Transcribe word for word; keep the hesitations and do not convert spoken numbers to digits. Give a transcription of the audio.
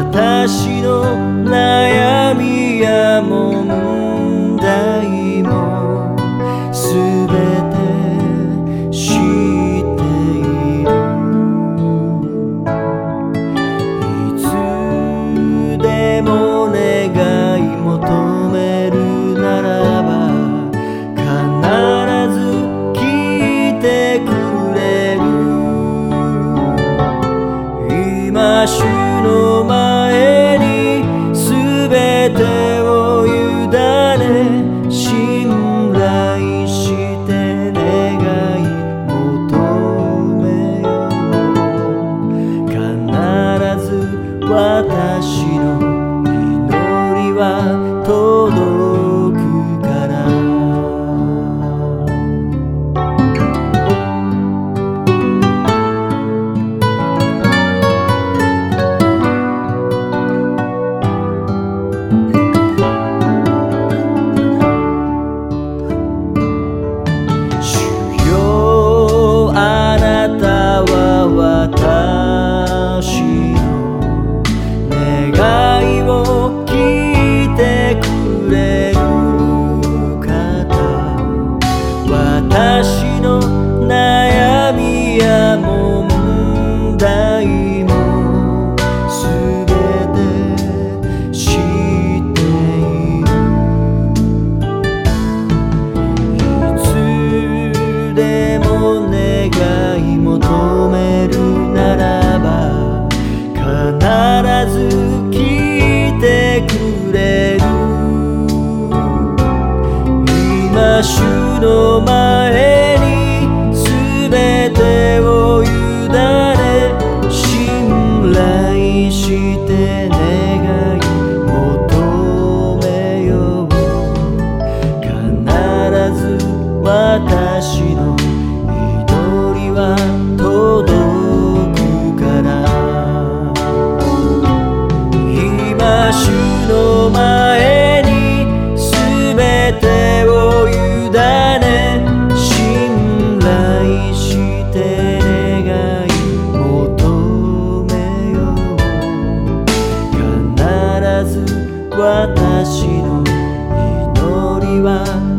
私の悩みや問題もすべて知っている。いつでも願い求めるならば必ず聞いてくれる。今主の前にすべてを委ね信頼して願い求めよう。必ず私の祈りは届くから。私の願いを聞いてくれる方、私の悩みや問題もすべて知っている。いつでも願い求めるならば必ず聞いてくれる。今主の前にすべてを委ね信頼して願い求めよう。必ず私の祈りは届くから。今主の前にすべてを委ね信頼して願い求めよう。必ず私の祈りは